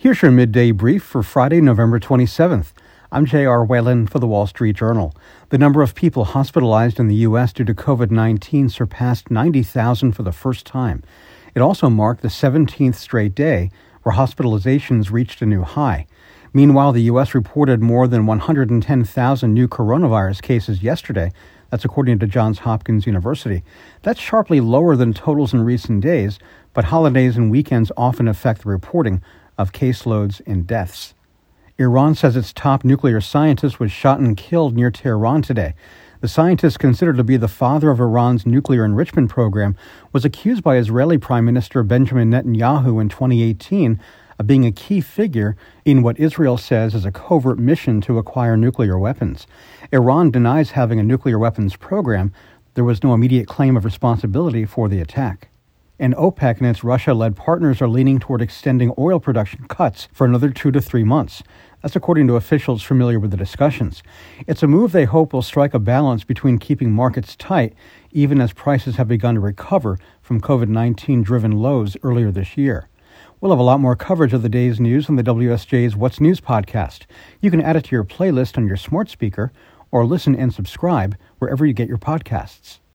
Here's your midday brief for Friday, November 27th. I'm J.R. Whalen for the Wall Street Journal. The number of people hospitalized in the U.S. due to COVID-19 surpassed 90,000 for the first time. It also marked the 17th straight day where hospitalizations reached a new high. Meanwhile, the U.S. reported more than 110,000 new coronavirus cases yesterday. That's according to Johns Hopkins University. That's sharply lower than totals in recent days, but holidays and weekends often affect the reporting of caseloads and deaths. Iran says its top nuclear scientist was shot and killed near Tehran today. The scientist, considered to be the father of Iran's nuclear enrichment program, was accused by Israeli Prime Minister Benjamin Netanyahu in 2018 of being a key figure in what Israel says is a covert mission to acquire nuclear weapons. Iran denies having a nuclear weapons program. There was no immediate claim of responsibility for the attack. And OPEC and its Russia-led partners are leaning toward extending oil production cuts for another 2 to 3 months. That's according to officials familiar with the discussions. It's a move they hope will strike a balance between keeping markets tight, even as prices have begun to recover from COVID-19-driven lows earlier this year. We'll have a lot more coverage of the day's news on the WSJ's What's News podcast. You can add it to your playlist on your smart speaker or listen and subscribe wherever you get your podcasts.